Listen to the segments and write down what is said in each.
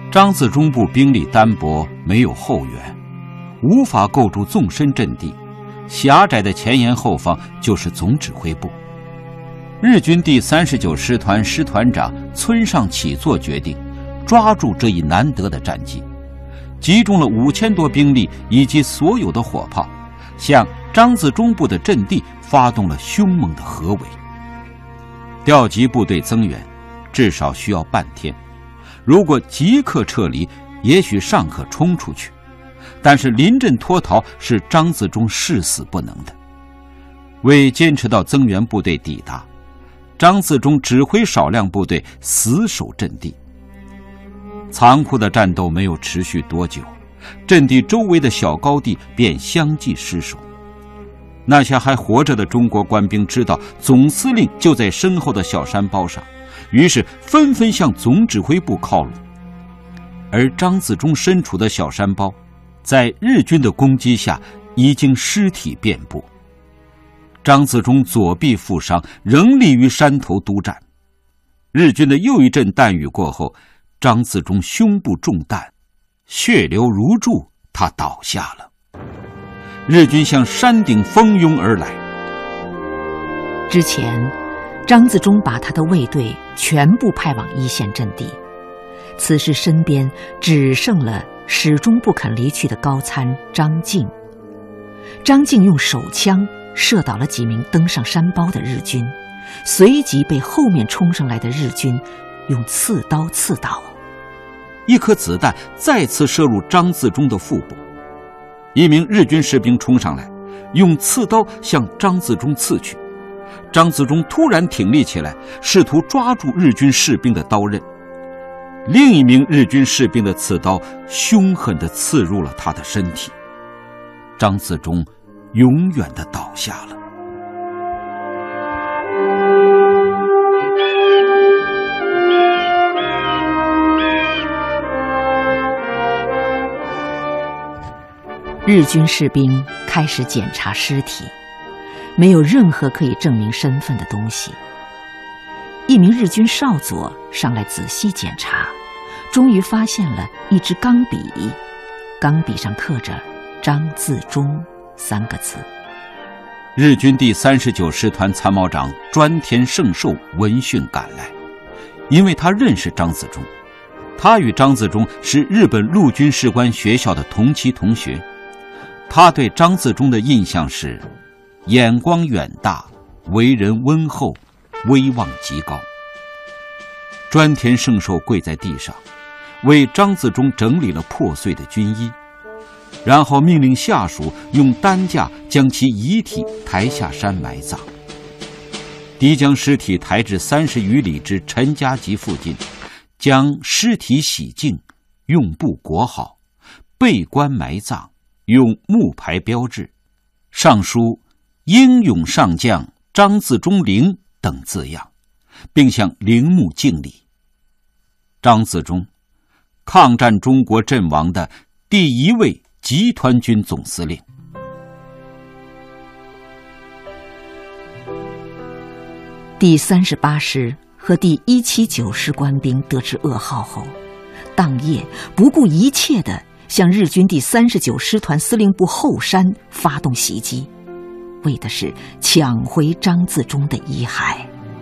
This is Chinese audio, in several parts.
张自忠部兵力单薄，没有后援，无法构筑纵深阵地，狭窄的前沿后方就是总指挥部。日军第39师团师团长村上启作决定抓住这一难得的战机，集中了5000多兵力以及所有的火炮，向张自忠部的阵地发动了凶猛的合围。调集部队增援至少需要半天，如果即刻撤离，也许尚可冲出去，但是临阵脱逃是张自忠誓死不能的。为坚持到增援部队抵达，张自忠指挥少量部队死守阵地。残酷的战斗没有持续多久，阵地周围的小高地便相继失守。那些还活着的中国官兵知道总司令就在身后的小山包上，于是纷纷向总指挥部靠拢。而张自忠身处的小山包，在日军的攻击下已经尸体遍布。张自忠左臂负伤，仍立于山头督战。日军的又一阵弹雨过后，张自忠胸部中弹，血流如注，他倒下了。日军向山顶蜂拥而来。 之前，张自忠把他的卫队全部派往一线阵地，此时身边只剩了始终不肯离去的高参张敬。张敬用手枪射倒了几名登上山包的日军，随即被后面冲上来的日军用刺刀刺倒。 一颗子弹再次射入张自忠的腹部，一名日军士兵冲上来，用刺刀向张自忠刺去。张自忠突然挺立起来，试图抓住日军士兵的刀刃。另一名日军士兵的刺刀凶狠地刺入了他的身体，张自忠永远地倒下了。 日军士兵开始检查尸体，没有任何可以证明身份的东西。一名日军少佐上来仔细检查，终于发现了一支钢笔，钢笔上刻着张自忠3个字。 日军第39师团参谋长专田胜寿闻讯赶来，因为他认识张自忠，他与张自忠是日本陆军士官学校的同期同学。他对张自忠的印象是眼光远大，为人温厚，威望极高。专田胜寿跪在地上，为张自忠整理了破碎的军衣，然后命令下属用担架将其遗体抬下山埋葬。敌将尸体抬至30余里之陈家集附近，将尸体洗净，用布裹好，备棺埋葬，用木牌标志，上书英勇上将张自忠陵等字样，并向陵墓敬礼。张自忠，抗战中国阵亡的第1位集团军总司令。 第38师和第179师官兵得知噩耗后，当夜不顾一切地向日军第39师团司令部后山发动袭击，为的是抢回张自忠的遗骸。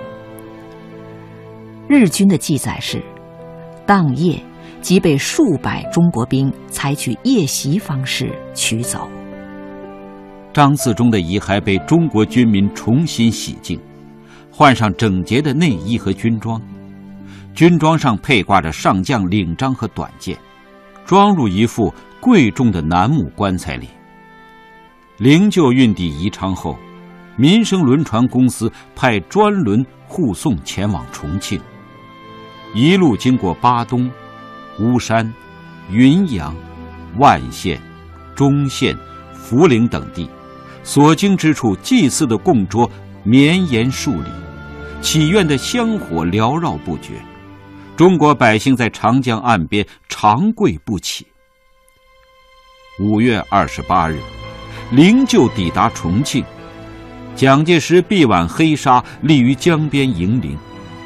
日军的记载是，当夜即被数百中国兵采取夜袭方式取走。 张自忠的遗骸被中国军民重新洗净，换上整洁的内衣和军装，军装上配挂着上将领章和短剑，装入一副贵重的楠木棺材里。灵柩运抵宜昌后，民生轮船公司派专轮护送前往重庆，一路经过巴东、巫山、云阳、万县、忠县、涪陵等地，所经之处祭祀的供桌绵延数里，祈愿的香火缭绕不绝，中国百姓在长江岸边长跪不起。5月28日，灵柩抵达重庆，蒋介石臂挽黑纱立于江边迎灵。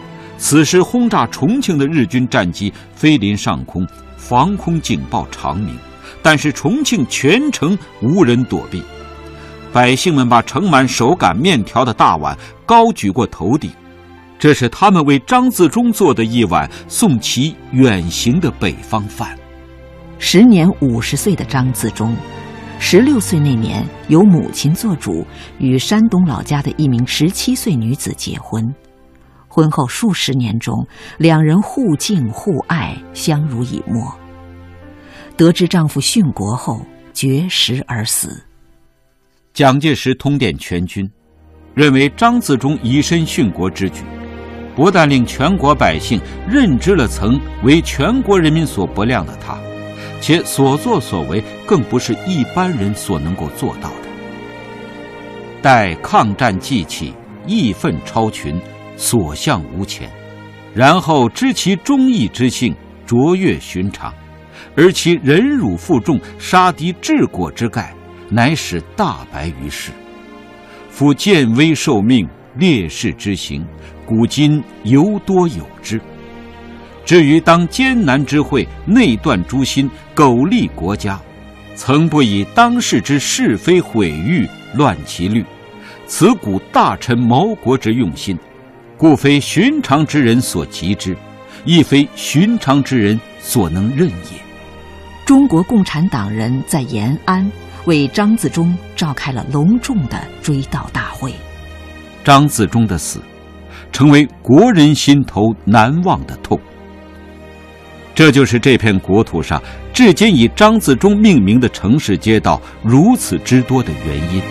此时轰炸重庆的日军战机飞临上空，防空警报长鸣，但是重庆全城无人躲避。百姓们把盛满手擀面条的大碗高举过头顶，这是他们为张自忠做的一碗送其远行的北方饭。 时年50岁的张自忠，16岁那年由母亲做主，与山东老家的一名17岁女子结婚。婚后数十年中，两人互敬互爱，相濡以沫。得知丈夫殉国后，绝食而死。 蒋介石通电全军，认为张自忠以身殉国之举，不但令全国百姓认知了曾为全国人民所不谅的他，且所作所为更不是一般人所能够做到的。待抗战既起，义愤超群，所向无前，然后知其忠义之性卓越寻常，而其忍辱负重，杀敌治国之概，乃使大白于世。夫见危受命，烈士之行，古今犹多有之。至于当艰难之会，内断诛心，苟利国家，曾不以当世之是非毁誉乱其律，此古大臣谋国之用心，故非寻常之人所及之，亦非寻常之人所能任也。 中国共产党人在延安为张自忠召开了隆重的追悼大会。 张自忠的死，成为国人心头难忘的痛。这就是这片国土上至今以张自忠命名的城市街道如此之多的原因。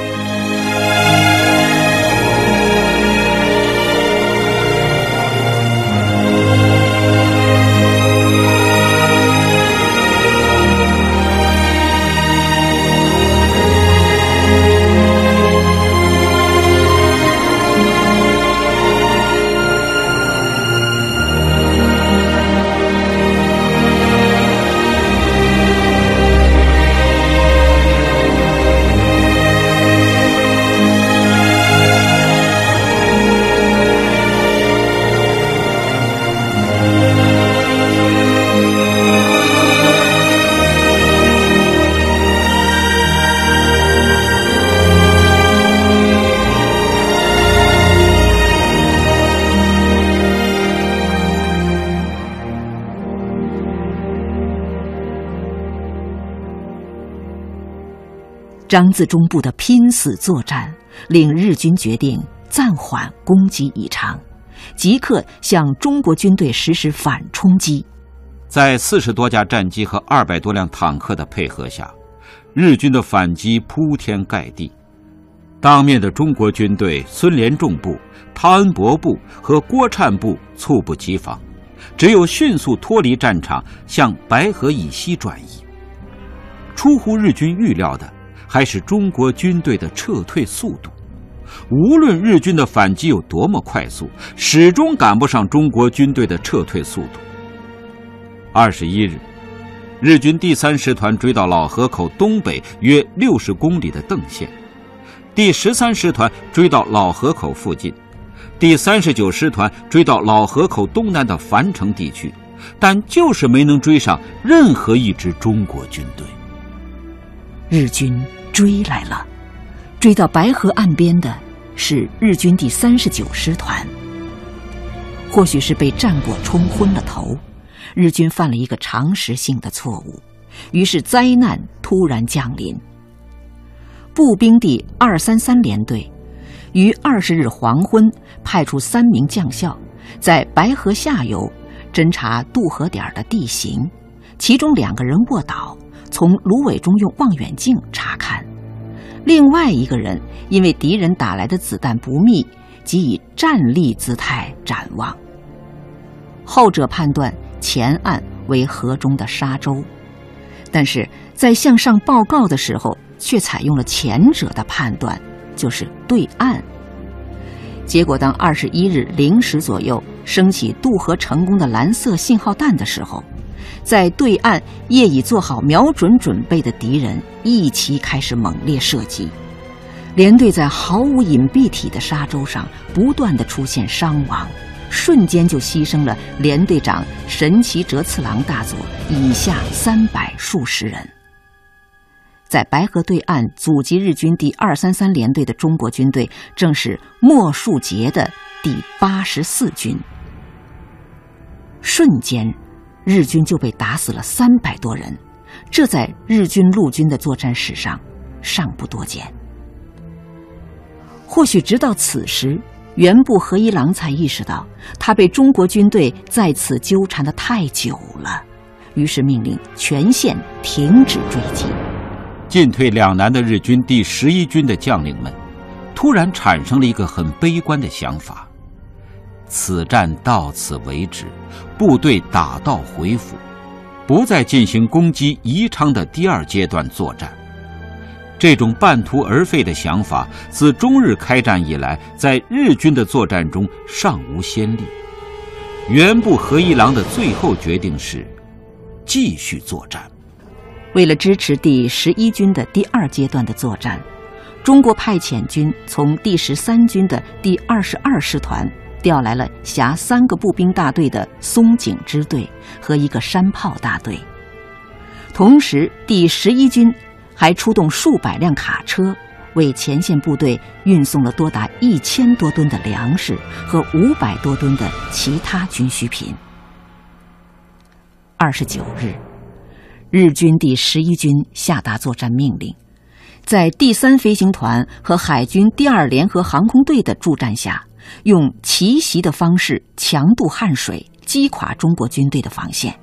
张自忠部的拼死作战，令日军决定暂缓攻击一场，即刻向中国军队实施反冲击。 在40多架战机和200多辆坦克的配合下，日军的反击铺天盖地。当面的中国军队孙连仲部、汤恩伯部和郭灿部猝不及防，只有迅速脱离战场，向白河以西转移。出乎日军预料的还是中国军队的撤退速度，无论日军的反击有多么快速，始终赶不上中国军队的撤退速度。21日，日军第3师团追到老河口东北约60公里的邓县，第13师团追到老河口附近，第39师团追到老河口东南的樊城地区，但就是没能追上任何一支中国军队。 日军追来了，追到白河岸边的是日军第39师团。或许是被战果冲昏了头，日军犯了一个常识性的错误，于是灾难突然降临。步兵第233联队于20日黄昏派出3名将校，在白河下游侦察渡河点的地形，其中2个人卧倒，从芦苇中用望远镜查看，另外1个人因为敌人打来的子弹不密，即以站立姿态展望。后者判断前岸为河中的沙洲，但是在向上报告的时候却采用了前者的判断，就是对岸。结果当21日0时左右升起渡河成功的蓝色信号弹的时候，在对岸业已做好瞄准准备的敌人一齐开始猛烈射击，连队在毫无隐蔽体的沙洲上不断地出现伤亡， 瞬间就牺牲了连队长神崎哲次郎大佐以下300数十人。在白河对岸阻击日军第233联队的中国军队正是莫树杰的第84军。瞬间，日军就被打死了300多人，这在日军陆军的作战史上尚不多见。或许直到此时，原部和一郎才意识到他被中国军队在此纠缠得太久了，于是命令全线停止追击。 进退两难的日军第11军的将领们突然产生了一个很悲观的想法：此战到此为止，部队打道回府，不再进行攻击宜昌的第2阶段作战。这种半途而废的想法自中日开战以来，在日军的作战中尚无先例。原部和一郎的最后决定是继续作战。 为了支持第11军的第2阶段的作战，中国派遣军从第13军的第22师团调来了辖3个步兵大队的松井支队和1个山炮大队，同时第11军还出动数百辆卡车，为前线部队运送了多达1000多吨的粮食和500多吨的其他军需品。29日，日军第11军下达作战命令，在第3飞行团和海军第2联合航空队的助战下，用奇袭的方式强渡汉水，击垮中国军队的防线。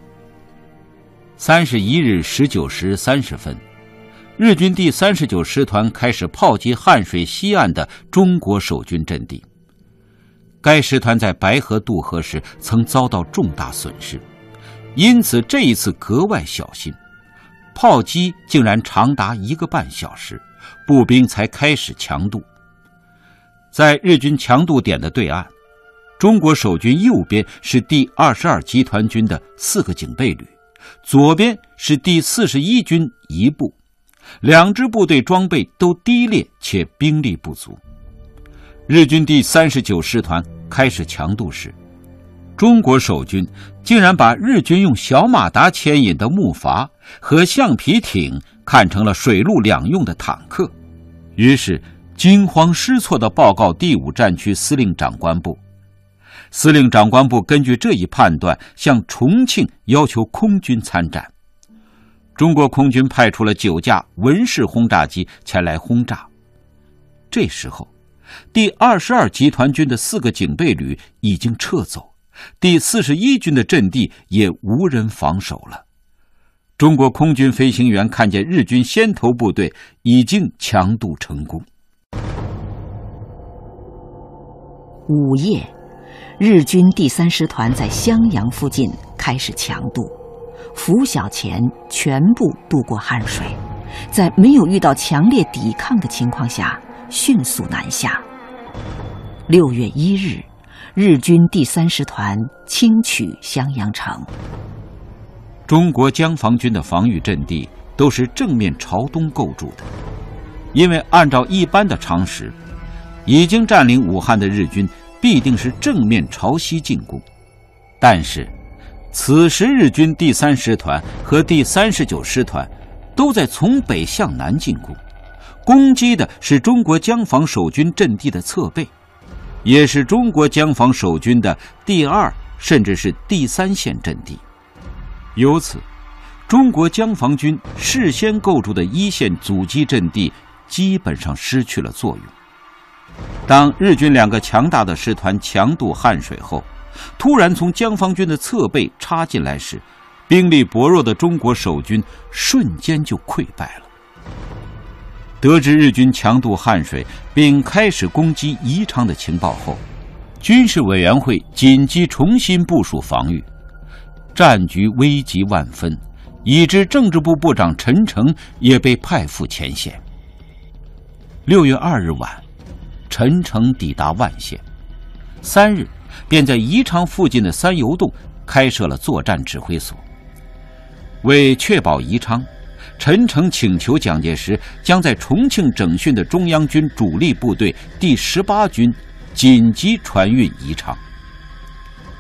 31日19时30分，日军第39师团开始炮击汉水西岸的中国守军阵地。该师团在白河渡河时曾遭到重大损失，因此这一次格外小心。炮击竟然长达1个半小时，步兵才开始强渡。在日军强渡点的对岸，中国守军右边是第22集团军的4个警备旅，左边是第41军一部，2支部队装备都低劣且兵力不足。日军第39师团开始强渡时，中国守军竟然把日军用小马达牵引的木筏和橡皮艇看成了水陆两用的坦克，于是惊慌失措地报告第5战区司令长官部。司令长官部根据这一判断，向重庆要求空军参战。中国空军派出了9架文式轰炸机前来轰炸。这时候，第22集团军的4个警备旅已经撤走，第41军的阵地也无人防守了。中国空军飞行员看见日军先头部队已经强渡成功。 午夜，日军第3师团在襄阳附近开始强渡，拂晓前全部渡过汉水，在没有遇到强烈抵抗的情况下迅速南下。6月1日，日军第3师团轻取襄阳城。 中国江防军的防御阵地都是正面朝东构筑的，因为按照一般的常识，已经占领武汉的日军必定是正面朝西进攻。但是此时日军第3师团和第39师团都在从北向南进攻，攻击的是中国江防守军阵地的侧背，也是中国江防守军的第2甚至是第3线阵地。由此，中国江防军事先构筑的1线阻击阵地基本上失去了作用。当日军2个强大的师团强渡汉水后，突然从江防军的侧背插进来时，兵力薄弱的中国守军瞬间就溃败了。得知日军强渡汉水并开始攻击宜昌的情报后，军事委员会紧急重新部署防御，战局危急万分，以致政治部部长陈诚也被派赴前线。6月2日晚，陈诚抵达万县，3日便在宜昌附近的三油洞开设了作战指挥所。为确保宜昌，陈诚请求蒋介石将在重庆整训的中央军主力部队第18军紧急传运宜昌。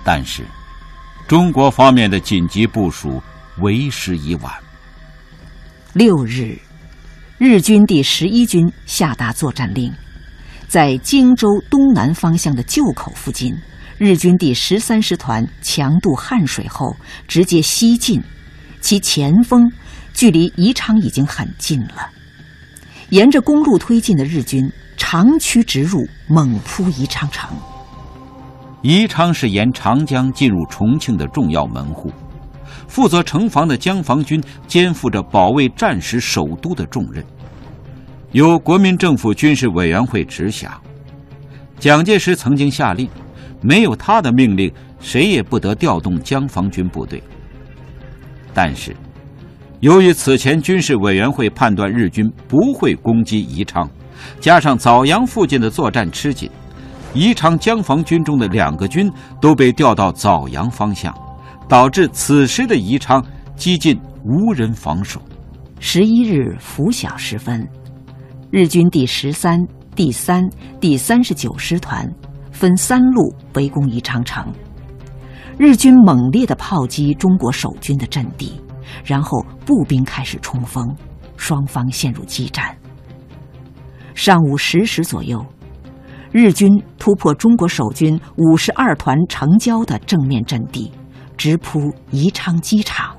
但是中国方面的紧急部署为时已晚。 6日，日军第11军下达作战令，在荆州东南方向的旧口附近，日军第13师团强渡汉水后直接西进，其前锋距离宜昌已经很近了。沿着公路推进的日军长驱直入，猛扑宜昌城。 宜昌是沿长江进入重庆的重要门户，负责城防的江防军肩负着保卫战时首都的重任，由国民政府军事委员会直辖。蒋介石曾经下令，没有他的命令，谁也不得调动江防军部队。但是由于此前军事委员会判断日军不会攻击宜昌，加上枣阳附近的作战吃紧，宜昌江防军中的2个军都被调到枣阳方向，导致此时的宜昌几近无人防守。 11日拂晓时分，日军第13、第3、第39师团分3路围攻宜昌城。日军猛烈地炮击中国守军的阵地，然后步兵开始冲锋，双方陷入激战。上午10时左右，日军突破中国守军52团城郊的正面阵地，直扑宜昌机场。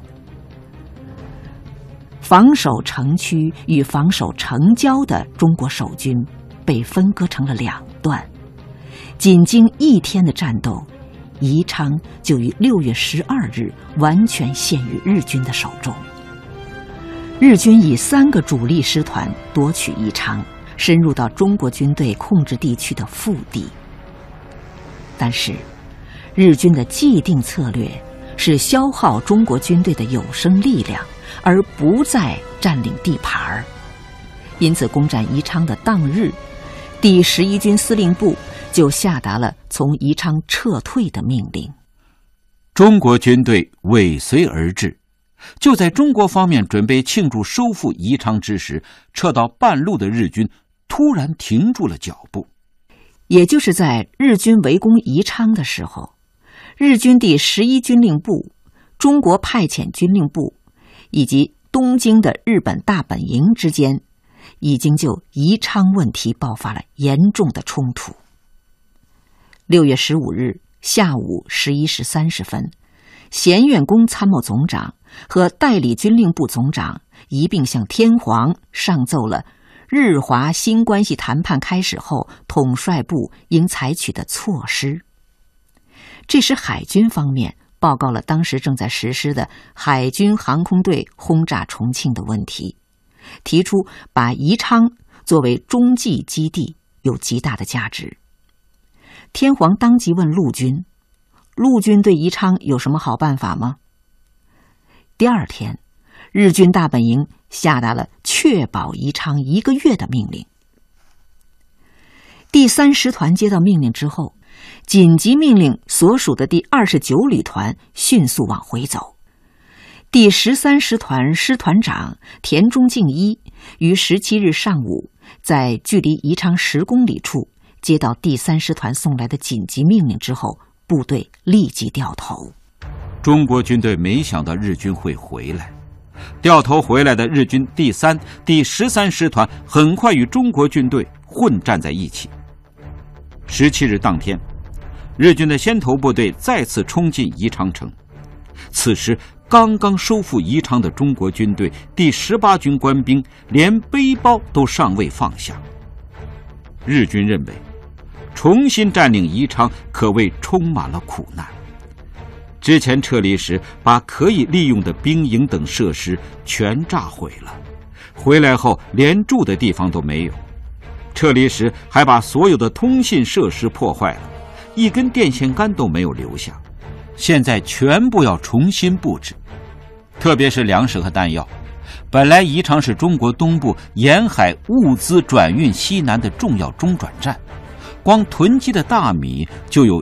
防守城区与防守城郊的中国守军被分割成了2段。仅经1天的战斗，宜昌就于6月12日完全陷于日军的手中。日军以3个主力师团夺取宜昌，深入到中国军队控制地区的腹地。但是日军的既定策略是消耗中国军队的有生力量，而不再占领地盘。因此攻占宜昌的当日，第11军司令部就下达了从宜昌撤退的命令。 中国军队尾随而至，就在中国方面准备庆祝收复宜昌之时，撤到半路的日军突然停住了脚步。 也就是在日军围攻宜昌的时候，日军第11军令部、中国派遣军令部以及东京的日本大本营之间已经就宜昌问题爆发了严重的冲突。6月15日下午11时30分，咸院宫参谋总长和代理军令部总长一并向天皇上奏了日华新关系谈判开始后统帅部应采取的措施。这时海军方面报告了当时正在实施的海军航空队轰炸重庆的问题，提出把宜昌作为中继基地有极大的价值。天皇当即问陆军，陆军对宜昌有什么好办法吗？第2天，日军大本营下达了确保宜昌1个月的命令。第3师团接到命令之后，紧急命令所属的第29旅团迅速往回走。第13师团师团长田中敬一于17日上午在距离宜昌10公里处接到第3师团送来的紧急命令之后，部队立即掉头。 中国军队没想到日军会回来，掉头回来的日军第3、第13师团很快与中国军队混战在一起。17日当天，日军的先头部队再次冲进宜昌城。此时刚刚收复宜昌的中国军队第18军官兵连背包都尚未放下。日军认为重新占领宜昌可谓充满了苦难。之前撤离时把可以利用的兵营等设施全炸毁了，回来后连住的地方都没有。撤离时还把所有的通信设施破坏了，一根电线杆都没有留下。现在全部要重新布置，特别是粮食和弹药。本来宜昌是中国东部沿海物资转运西南的重要中转站，光囤积的大米就有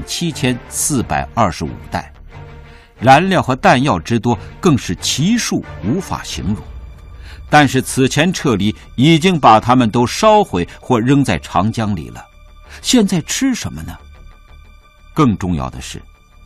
17425袋，燃料和弹药之多更是其数无法形容。但是此前撤离已经把它们都烧毁或扔在长江里了，现在吃什么呢？更重要的是，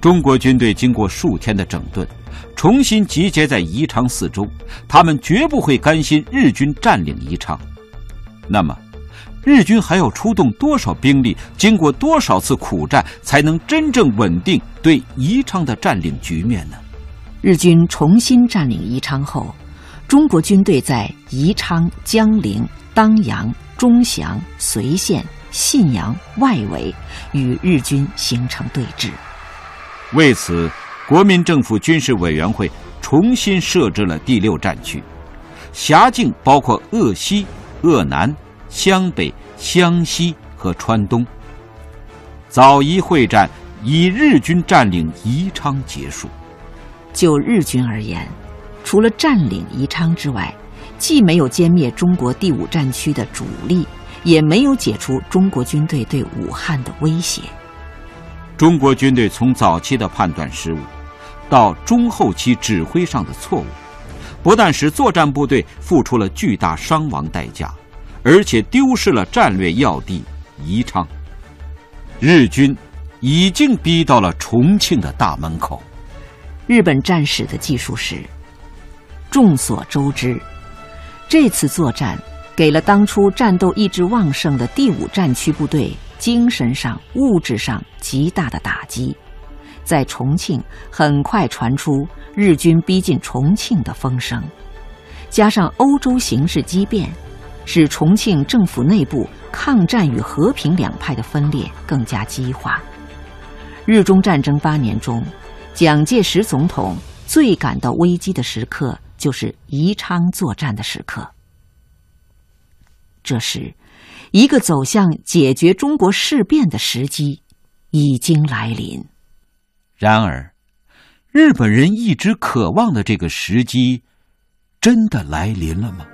中国军队经过数天的整顿，重新集结在宜昌四周，他们绝不会甘心日军占领宜昌。那么，日军还要出动多少兵力，经过多少次苦战，才能真正稳定对宜昌的占领局面呢？ 日军重新占领宜昌后，中国军队在宜昌、江陵、当阳、钟祥、随县、信阳外围与日军形成对峙。 为此，国民政府军事委员会重新设置了第6战区，辖境包括鄂西、鄂南、湘北、湘西和川东。枣宜会战以日军占领宜昌结束。 就日军而言，除了占领宜昌之外，既没有歼灭中国第5战区的主力，也没有解除中国军队对武汉的威胁。 中国军队从早期的判断失误，到中后期指挥上的错误，不但使作战部队付出了巨大伤亡代价，而且丢失了战略要地宜昌。日军已经逼到了重庆的大门口。 日本战史的记述是：众所周知，这次作战给了当初战斗意志旺盛的第5战区部队精神上、物质上极大的打击。在重庆很快传出日军逼近重庆的风声，加上欧洲形势激变，使重庆政府内部抗战与和平两派的分裂更加激化。日中战争8年中，蒋介石总统最感到危机的时刻就是宜昌作战的时刻。这时，一个走向解决中国事变的时机已经来临。 然而，日本人一直渴望的这个时机，真的来临了吗？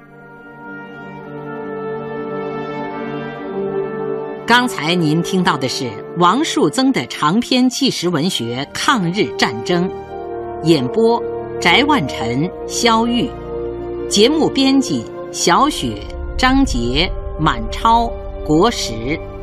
刚才您听到的是王树增的长篇纪实文学《抗日战争》，演播翟万晨、肖玉，节目编辑小雪、张杰、满超、国石。